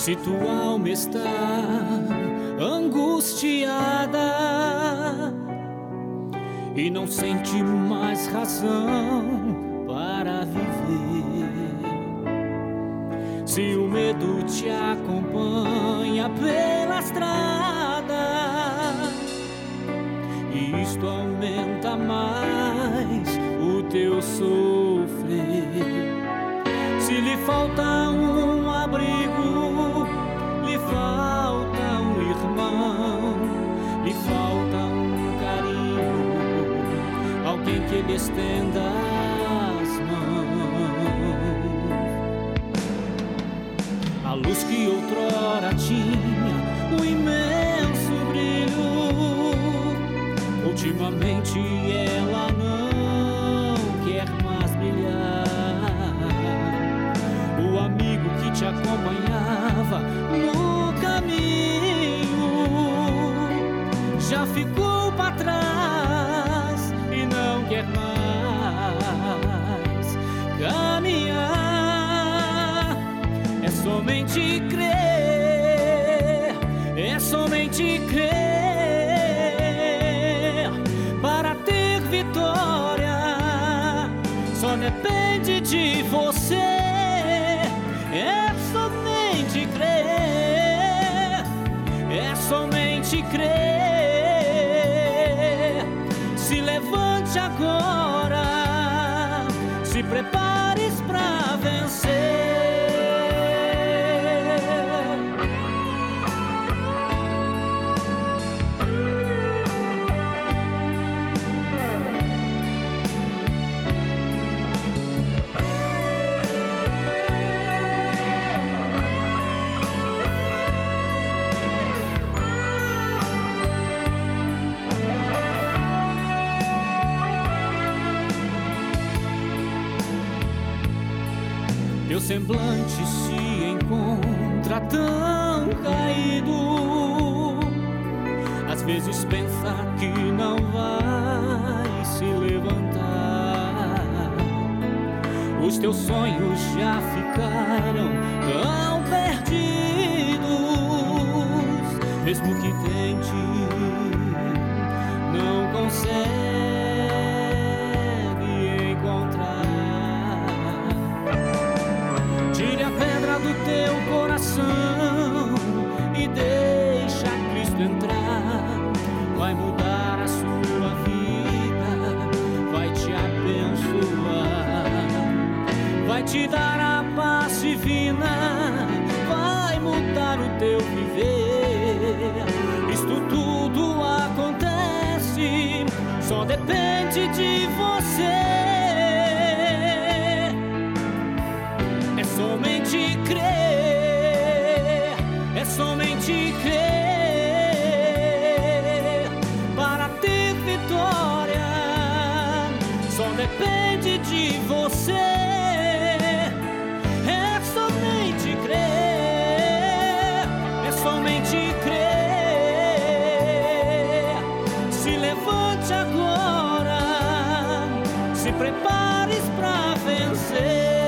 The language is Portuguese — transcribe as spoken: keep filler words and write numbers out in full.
Se tua alma está angustiada e não sente mais razão para viver, se o medo te acompanha pela estrada e isto aumenta mais o teu sofrer, se lhe falta um abrigo, lhe falta um irmão, lhe falta um carinho, alguém que lhe estenda as mãos. A luz que outrora tinha um imenso brilho, ultimamente ela não quer mais brilhar. O amigo que te acompanhava no caminho já ficou para trás e não quer mais caminhar. É somente crer, é somente crer para ter vitória. Só depende de você. É somente crer, é somente crer. Se levante agora, se prepares pra vencer. Teu semblante se encontra tão caído, às vezes pensa que não vai se levantar. Os teus sonhos já ficaram tão perdidos, mesmo que tente, não consegue encontrar. Tire a pedra do teu coração e deixa Cristo entrar. Vai mudar a sua vida, vai te abençoar, vai te dar a paz divina, vai mudar o teu viver. Isto tudo acontece, só depende de você. É somente crer, é somente crer para ter vitória. Só depende de você. É somente crer, é somente crer. Se levante agora, se prepares pra vencer.